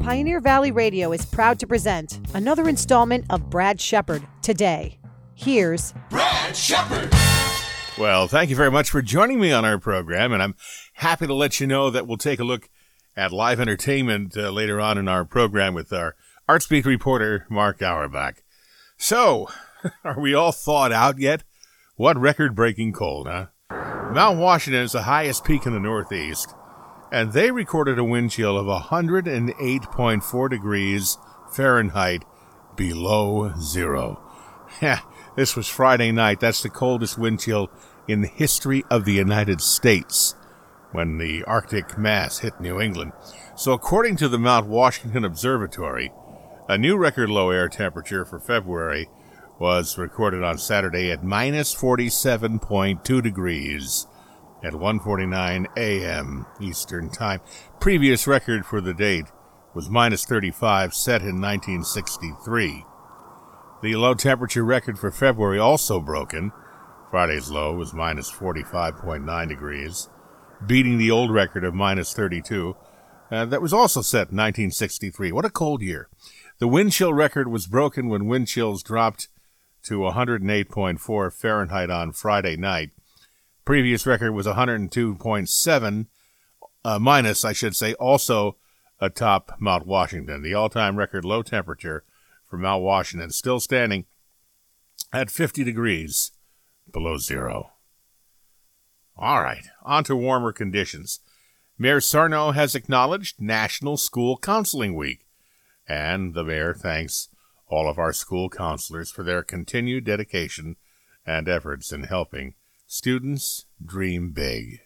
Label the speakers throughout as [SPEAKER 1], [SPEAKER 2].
[SPEAKER 1] Pioneer Valley Radio is proud to present another installment of Brad Shepard Today. Here's
[SPEAKER 2] Brad Shepard.
[SPEAKER 3] Well, thank you very much for joining me on our program, and I'm happy to let you know that we'll take a look at live entertainment later on in our program with our ArtsBeat reporter, Mark Auerbach. So, are we all thawed out yet? What record-breaking cold, huh? Mount Washington is the highest peak in the Northeast, and they recorded a wind chill of 108.4 degrees Fahrenheit below zero. This was Friday night. That's the coldest wind chill in the history of the United States when the Arctic mass hit New England. So according to the Mount Washington Observatory, a new record low air temperature for February was recorded on Saturday at minus 47.2 degrees at 1:49 a.m. Eastern Time. Previous record for the date was minus 35, set in 1963. The low temperature record for February also broken. Friday's low was minus 45.9 degrees, beating the old record of minus 32. That was also set in 1963. What a cold year. The wind chill record was broken when wind chills dropped to 108.4 Fahrenheit on Friday night. Previous record was 102.7 minus, I should say, also atop Mount Washington. The all-time record low temperature for Mount Washington still standing at 50 degrees below zero. All right, on to warmer conditions. Mayor Sarno has acknowledged National School Counseling Week, and the mayor thanks all of our school counselors for their continued dedication and efforts in helping students dream big.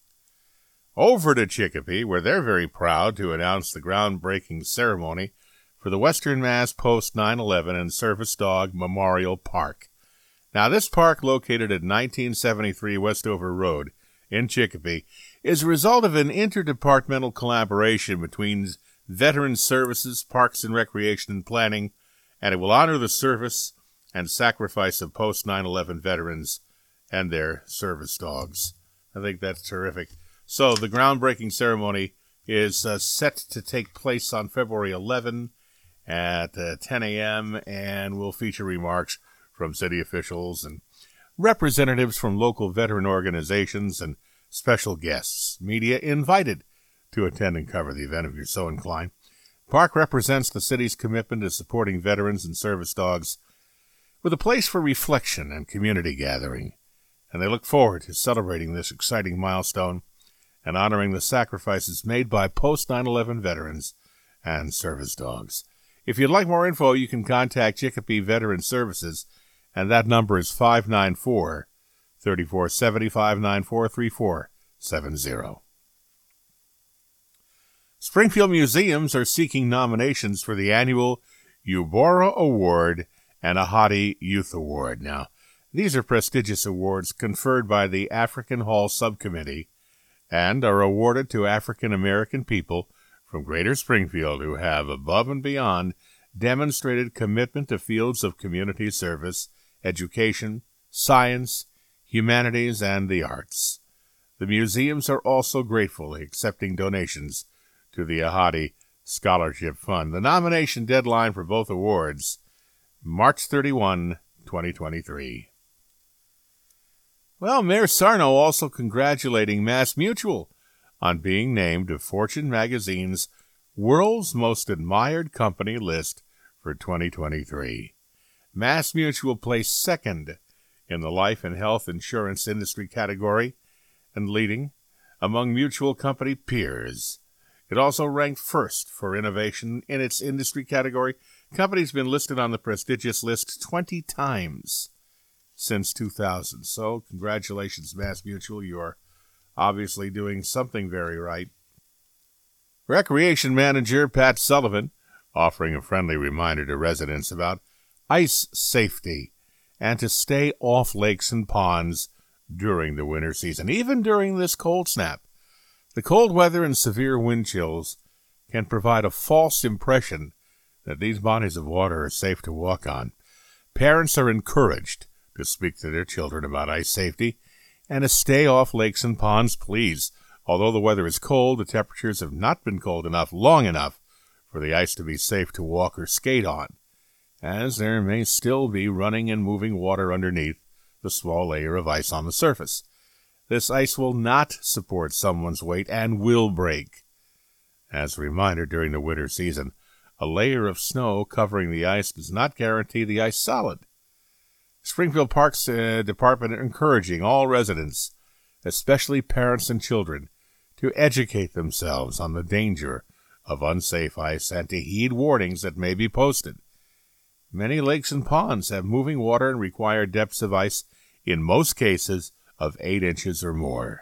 [SPEAKER 3] Over to Chicopee, where they're very proud to announce the groundbreaking ceremony for the Western Mass Post 9/11 and Service Dog Memorial Park. Now, this park, located at 1973 Westover Road in Chicopee, is a result of an interdepartmental collaboration between Veterans Services, Parks and Recreation and Planning, and it will honor the service and sacrifice of post 9/11 veterans and their service dogs. I think that's terrific. So the groundbreaking ceremony is set to take place on February 11 at 10 a.m. and will feature remarks from city officials and representatives from local veteran organizations and special guests. Media invited to attend and cover the event if you're so inclined. Park represents the city's commitment to supporting veterans and service dogs with a place for reflection and community gathering, and they look forward to celebrating this exciting milestone and honoring the sacrifices made by post 9/11 veterans and service dogs. If you'd like more info, you can contact Chicopee Veteran Services, and that number is 594-3470, 594-3470. Springfield museums are seeking nominations for the annual Eubora Award and Ahadi Youth Award. Now, these are prestigious awards conferred by the African Hall Subcommittee and are awarded to African American people from Greater Springfield who have, above and beyond, demonstrated commitment to fields of community service, education, science, humanities, and the arts. The museums are also gratefully accepting donations to the Ahadi Scholarship Fund. The nomination deadline for both awards, March 31, 2023. Well, Mayor Sarno also congratulating MassMutual on being named to Fortune magazine's World's Most Admired Company list for 2023. MassMutual placed second in the life and health insurance industry category and leading among mutual company peers. It also ranked first for innovation in its industry category. The company's been listed on the prestigious list 20 times since 2000. So, congratulations, MassMutual. You are obviously doing something very right. Recreation Manager Pat Sullivan offering a friendly reminder to residents about ice safety and to stay off lakes and ponds during the winter season, even during this cold snap. The cold weather and severe wind chills can provide a false impression that these bodies of water are safe to walk on. Parents are encouraged to speak to their children about ice safety and to stay off lakes and ponds, please. Although the weather is cold, the temperatures have not been cold enough long enough for the ice to be safe to walk or skate on, as there may still be running and moving water underneath the small layer of ice on the surface. This ice will not support someone's weight and will break. As a reminder, during the winter season, a layer of snow covering the ice does not guarantee the ice solid. Springfield Parks Department are encouraging all residents, especially parents and children, to educate themselves on the danger of unsafe ice and to heed warnings that may be posted. Many lakes and ponds have moving water and require depths of ice, in most cases, of 8 inches or more.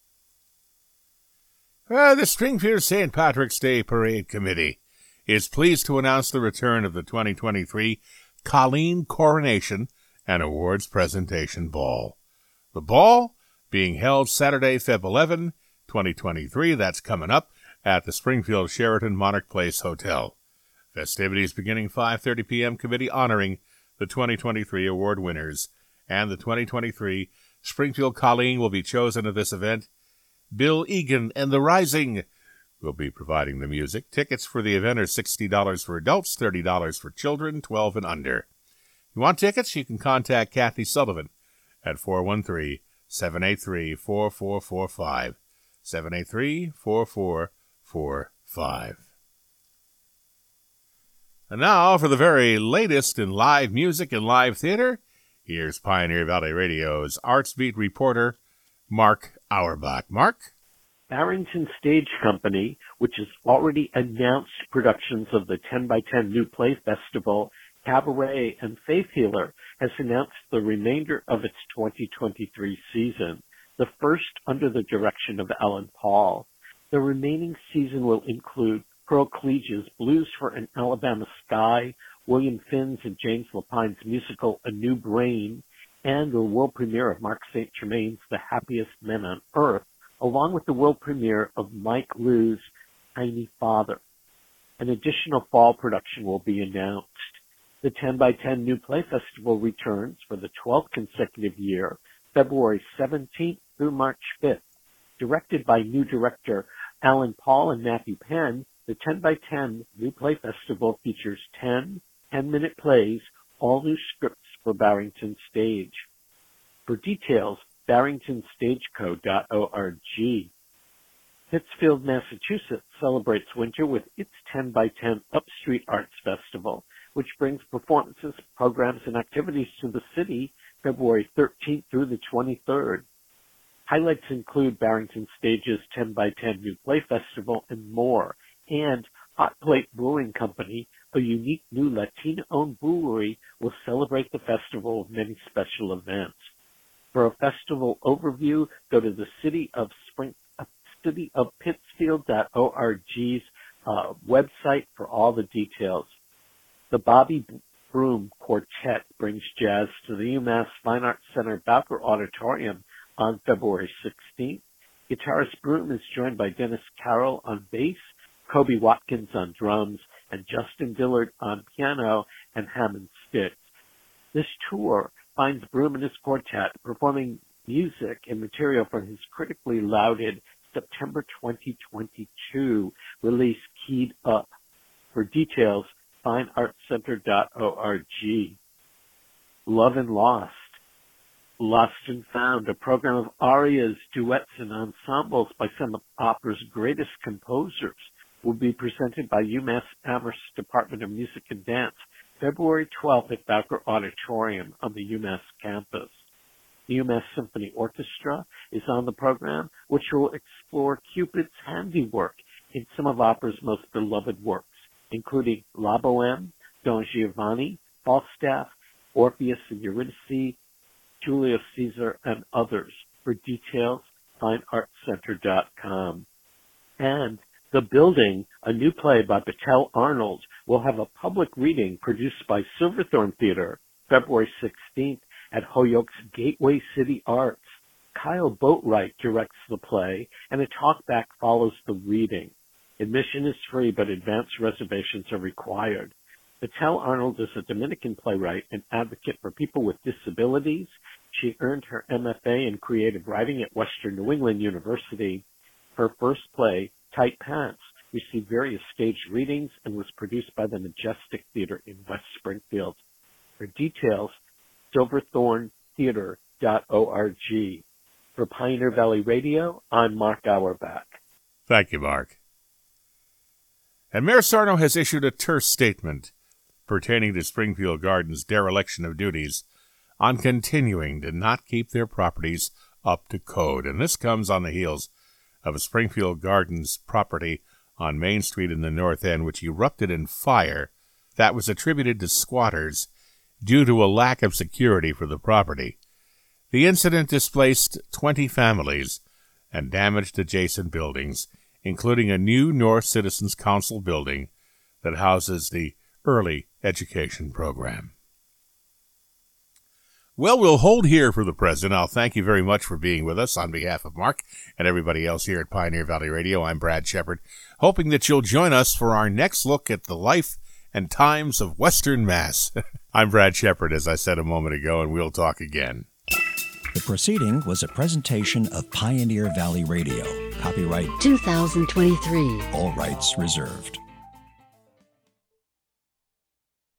[SPEAKER 3] The Springfield St. Patrick's Day Parade Committee is pleased to announce the return of the 2023 Colleen Coronation and Awards Presentation Ball. The ball being held Saturday, Feb 11, 2023, that's coming up, at the Springfield Sheraton Monarch Place Hotel. Festivities beginning 5:30 p.m. Committee honoring the 2023 award winners, and the 2023 Springfield Colleen will be chosen at this event. Bill Egan and the Rising will be providing the music. Tickets for the event are $60 for adults, $30 for children, 12 and under. If you want tickets, you can contact Kathy Sullivan at 413-783-4445. 783-4445. And now, for the very latest in live music and live theater, here's Pioneer Valley Radio's Arts Beat reporter, Mark Auerbach. Mark?
[SPEAKER 2] Barrington Stage Company, which has already announced productions of the 10 by 10 New Play Festival, Cabaret, and Faith Healer, has announced the remainder of its 2023 season, the first under the direction of Alan Paul. The remaining season will include Pearl Cleage's Blues for an Alabama Sky, William Finn's and James Lapine's musical A New Brain, and the world premiere of Mark St. Germain's The Happiest Men on Earth, along with the world premiere of Mike Liu's Tiny Father. An additional fall production will be announced. The 10 by 10 New Play Festival returns for the 12th consecutive year, February 17th through March 5th. Directed by new director Alan Paul and Matthew Penn, the 10 by 10 New Play Festival features 10 10-minute plays, all new scripts for Barrington Stage. For details, barringtonstageco.org. Pittsfield, Massachusetts celebrates winter with its 10 by 10 Upstreet Arts Festival, which brings performances, programs, and activities to the city February 13th through the 23rd. Highlights include Barrington Stage's 10 by 10 New Play Festival and more, and Hot Plate Brewing Company, a unique new Latino-owned brewery, will celebrate the festival with many special events. For a festival overview, go to the cityofpittsfield.org's website for all the details. The Bobby Broom Quartet brings jazz to the UMass Fine Arts Center Bowker Auditorium on February 16th. Guitarist Broom is joined by Dennis Carroll on bass, Kobe Watkins on drums, and Justin Dillard on piano and Hammond sticks. This tour finds Broom and his quartet performing music and material from his critically lauded September 2022 release Keyed Up. For details, fineartscenter.org. Love and Lost. Lost and Found, a program of arias, duets, and ensembles by some of opera's greatest composers, will be presented by UMass Amherst Department of Music and Dance February 12th at Bowker Auditorium on the UMass campus. The UMass Symphony Orchestra is on the program, which will explore Cupid's handiwork in some of opera's most beloved works, including La Boheme, Don Giovanni, Falstaff, Orpheus and Eurydice, Julius Caesar, and others. For details, fineartscenter.com. And The Building, a new play by Battelle Arnold, will have a public reading produced by Silverthorne Theater February 16th at Holyoke's Gateway City Arts. Kyle Boatwright directs the play, and a talkback follows the reading. Admission is free, but advance reservations are required. Battelle Arnold is a Dominican playwright and advocate for people with disabilities. She earned her MFA in creative writing at Western New England University. Her first play, Tight Pants, received various stage readings, and was produced by the Majestic Theater in West Springfield. For details, silverthorntheater.org. For Pioneer Valley Radio, I'm Mark Auerbach.
[SPEAKER 3] Thank you, Mark. And Mayor Sarno has issued a terse statement pertaining to Springfield Gardens' dereliction of duties on continuing to not keep their properties up to code. And this comes on the heels of a Springfield Gardens property on Main Street in the North End, which erupted in fire that was attributed to squatters due to a lack of security for the property. The incident displaced 20 families and damaged adjacent buildings, including a new North Citizens Council building that houses the early education program. Well, we'll hold here for the present. I'll thank you very much for being with us. On behalf of Mark and everybody else here at Pioneer Valley Radio, I'm Brad Shepard, hoping that you'll join us for our next look at the life and times of Western Mass. I'm Brad Shepard, as I said a moment ago, and we'll talk again.
[SPEAKER 4] The proceeding was a presentation of Pioneer Valley Radio. Copyright
[SPEAKER 5] 2023.
[SPEAKER 4] All rights reserved.